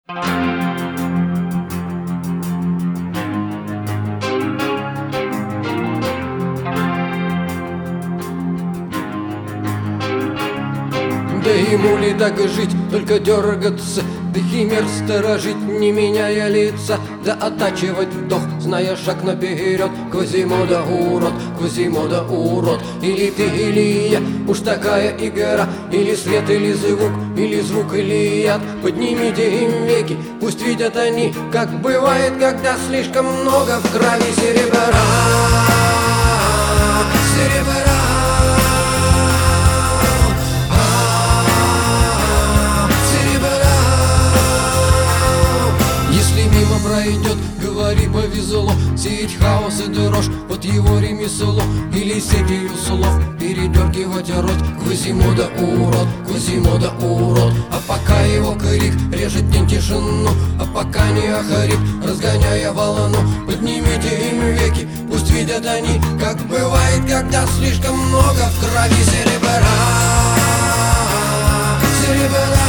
Да ему ли так и жить, только дергаться, да химер сторожить, не меняя лица, да оттачивать вдох, зная шаг наперед. Квазимода урод, Квазимода урод. Или ты, или я, уж такая игра. Или свет, или звук, или яд. Поднимите им веки, пусть видят они, как бывает, когда слишком много в крови серебра. Серебра. Пройдет, говори, повезло сеять хаос и дрожь, вот его ремесло. Или сетью слов передергивать рот. Квазимода урод, Квазимода урод. А пока его крик режет день тишину, а пока не охрип, разгоняя волну. Поднимите им веки, пусть видят они, как бывает, когда слишком много в крови серебра. Серебра.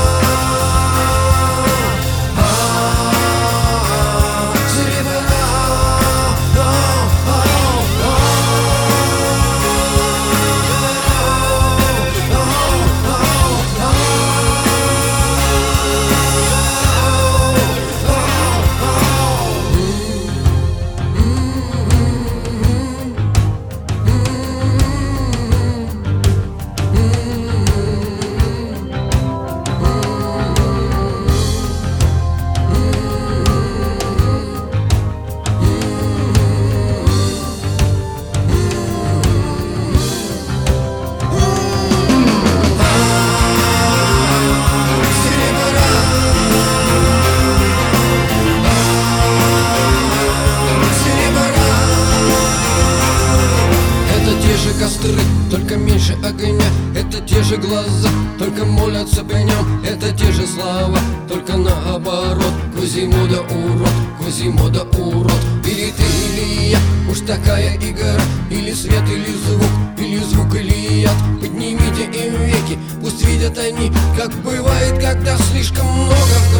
Костры, только меньше огня. Это те же глаза, только молятся при нем. Это те же слова, только наоборот. Квазимода урод, Квазимода урод. Или ты, или я, уж такая игра. Или свет, или звук, или яд. Поднимите им веки, пусть видят они, как бывает, когда слишком много